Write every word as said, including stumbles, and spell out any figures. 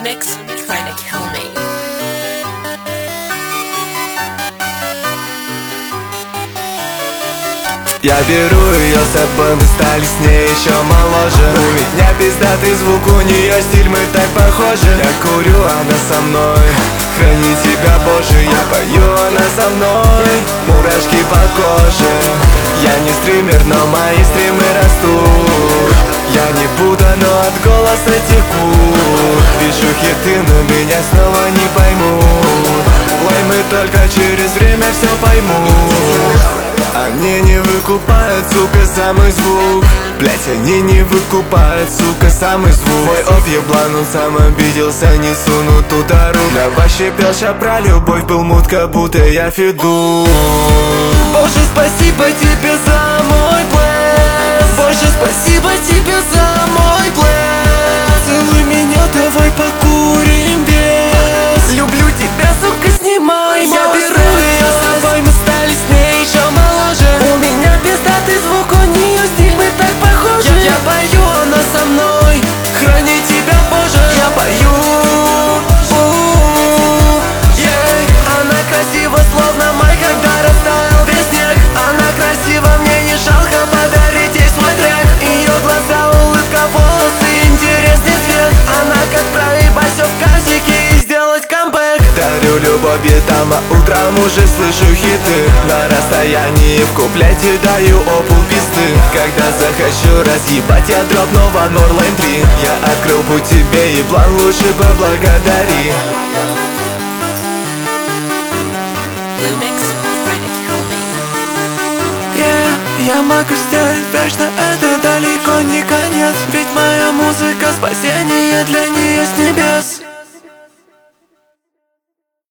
Lumix trying to kill me. Я беру ее с собой, мы стали с ней еще моложе. У меня пиздатый звук, у нее стиль, мы так похожи. Я курю, она со мной, храни тебя, Боже. Я пою, она со мной, мурашки по коже. Я не стример, но мои стримы растут. Я не Будда, но от голоса теку. Пишу хиты, но меня снова не поймут. Ой, мы только через время все поймут. Они не выкупают, сука, самый звук. Блять, они не выкупают, сука, самый звук. Мой оп еблан, он сам обиделся, не суну туда рук. Я вообще пел ща про любовь, был мут, как будто я фиду. Боже, спасибо тебе за мой плес. Боже, спасибо тебе за мой плес. Целуй меня, давай покурим без. Люблю тебя, сука, снимай. Я беру ее с собой, мы стали с ней еще моложе. У меня пиздатый звук, у нее стиль, мы так похожи. Я, я пою, она со мной, храни тебя, Боже. Я пою, у-у-у, yeah. Она красива, словно май, когда растаял весь снег. Она красива, мне не жалко подарить ей свой трек. Ее глаза, улыбка, волосы, интересный цвет. Она как проебать все в кассике и сделать камбэк. Дарю любовь там, а утром уже слышу хиты. На расстоянии в куплете даю опул пизды. Когда захочу разъебать, я дропну One More Lane три. Я открыл путь тебе, и план лучше поблагодари. Lumix trying to kill me. Yeah, я могу сделать вечно, это далеко не конец. Ведь моя музыка спасение для нее с небес.